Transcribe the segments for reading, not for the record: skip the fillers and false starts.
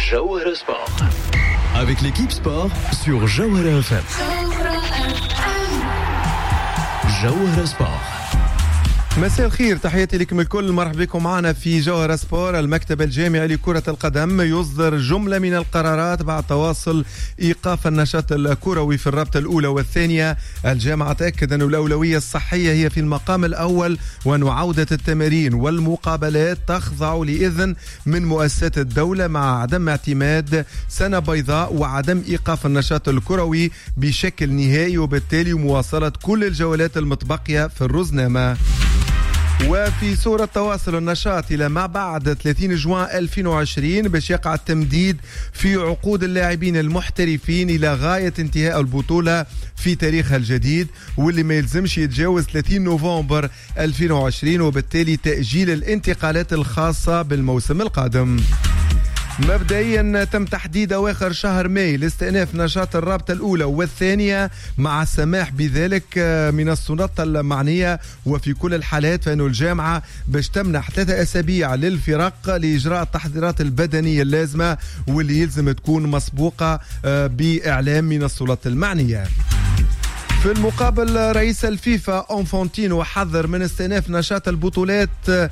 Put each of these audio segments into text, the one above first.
Jawhara Sport. Avec l'équipe sport sur Jawhara FM. Jawhara Sport. مساء الخير، تحياتي لكم الكل، مرحبا بكم معنا في جوهرة سبور. المكتب الجامعي لكرة القدم يصدر جملة من القرارات بعد تواصل إيقاف النشاط الكروي في الرابطة الأولى والثانية. الجامعة تأكد أن الأولوية الصحية هي في المقام الأول، وأن عودة التمارين والمقابلات تخضع لإذن من مؤسسات الدولة مع عدم اعتماد سنة بيضاء وعدم إيقاف النشاط الكروي بشكل نهائي، وبالتالي مواصلة كل الجولات المتبقية في الرزنامة. وفي صورة تواصل النشاط إلى ما بعد 30 جوان 2020 باش يقع التمديد في عقود اللاعبين المحترفين إلى غاية انتهاء البطولة في تاريخها الجديد، واللي ما يلزمش يتجاوز 30 نوفمبر 2020، وبالتالي تأجيل الانتقالات الخاصة بالموسم القادم. مبدئيا تم تحديد أواخر شهر ماي لاستئناف نشاط الرابطة الأولى والثانية مع السماح بذلك من السلطة المعنية، وفي كل الحالات فإن الجامعة باش تمنح 3 أسابيع للفرق لإجراء التحضيرات البدنية اللازمة، واللي يلزم تكون مسبوقة بإعلام من السلطة المعنية. في المقابل رئيس الفيفا أنفانتينو حذر من استئناف نشاط البطولات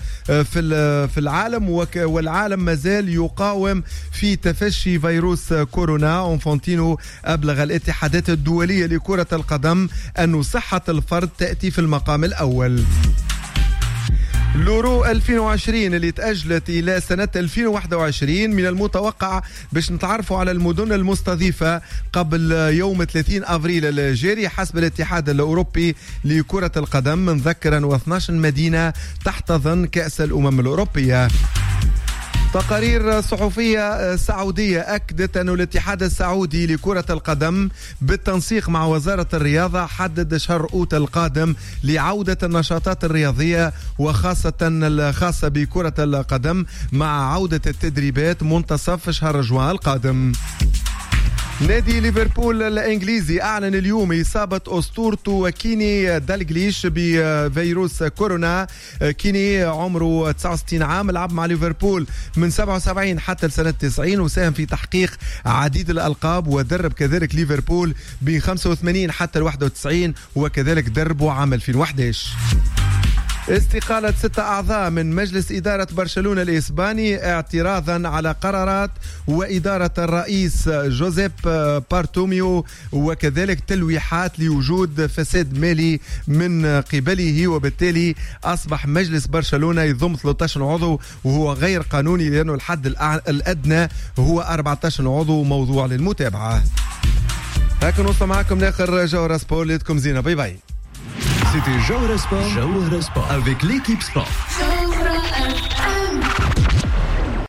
في العالم، والعالم مازال يقاوم في تفشي فيروس كورونا. أنفانتينو أبلغ الاتحادات الدولية لكرة القدم أن صحة الفرد تأتي في المقام الأول. اليورو 2020 اللي تأجلت إلى سنة 2021 من المتوقع باش نتعرفوا على المدن المستضيفة قبل يوم 30 أفريل الجاري حسب الاتحاد الأوروبي لكرة القدم، مذكرا 12 مدينة تحتضن كأس الأمم الأوروبية. تقارير صحفية سعودية أكدت أن الاتحاد السعودي لكرة القدم بالتنسيق مع وزارة الرياضة حدد شهر أوت القادم لعودة النشاطات الرياضية، وخاصة الخاصة بكرة القدم مع عودة التدريبات منتصف شهر جوان القادم. نادي ليفربول الإنجليزي أعلن اليوم إصابة أسطورته كيني دالغليش بفيروس كورونا. كيني عمره 69 عام، لعب مع ليفربول من 77 حتى لسنة 90، وساهم في تحقيق عديد الألقاب، ودرب كذلك ليفربول بين 85 حتى 91، وكذلك دربه عام 2011. استقالة 6 أعضاء من مجلس إدارة برشلونة الإسباني اعتراضا على قرارات وإدارة الرئيس جوزيب بارتوميو، وكذلك تلويحات لوجود فساد مالي من قبله، وبالتالي أصبح مجلس برشلونة يضم 13 عضو وهو غير قانوني، لأنه الحد الأدنى هو 14 عضو، موضوع للمتابعة. هكذا نوصل معكم لآخر جوهرة سبور، ليتكم زينة، باي باي. C'était Jawhara Sport avec l'équipe sport.